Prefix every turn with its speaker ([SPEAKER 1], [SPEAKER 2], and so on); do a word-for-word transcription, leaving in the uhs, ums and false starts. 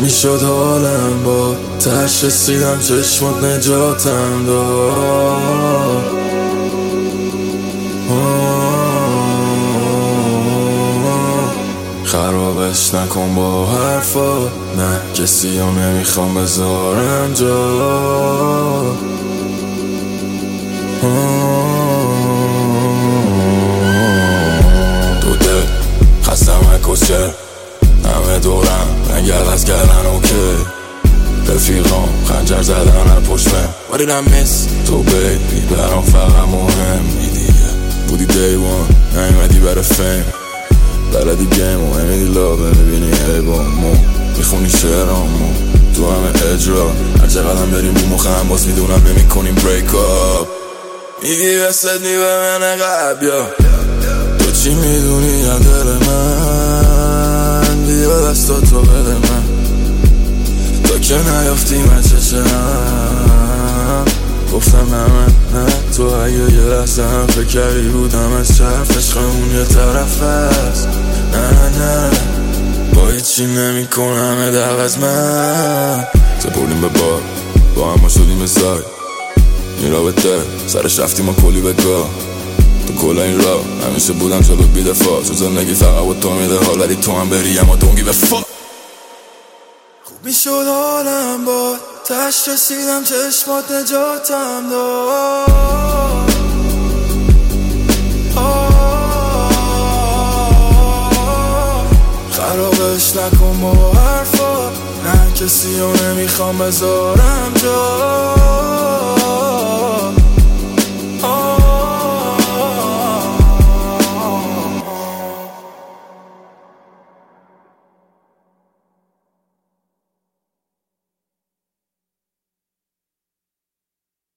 [SPEAKER 1] میشد حالم با تش رسیدم چشمات نجاتم داد. خرابش نکن با حرفا، نه کسی ها نمیخوام بذارم جا. دو دل خستم کسچر، همه دورم رنگل از کردن اوکی. رفیقام خنجر زدن هر پشمه. What did I miss؟ تو بیبی برام فقط مهمی دیگه. بودی day one نیومدی برای فیم، بلدی گیم و امیدی لابه میبینی عیبامو، میخونی شعرامو تو همه اجرا. هر چقدر بریم بو مخم باز میدونم نمیکنیم بریک آپ. میگی وسط میبه من قبیا، تو چی میدونی از دل من؟ بیا دستاتو بده من تا که نیافتی من چشم. گفتم نه من نه تو، اگه یه لحظه هم فکر کردی بودم از چرف عشقمون یه طرف هست. نه نه با هیچی نمی کنم دق از من. سپردیم به بار با هم ما شدیم سای این رابطه، سرش رفتیم و کلی بگاه. تو کل این راه همیشه بودم جلو بی دفاع، چون زندگی فقط با تو میده حال، ولی تو هم بری اما دونگی به فا. خوب میشد حالم با تش رسیدم چشمات نجاتم داد. خرابش نکن با حرفا، نه کسی رو نمیخوام بذارم جا.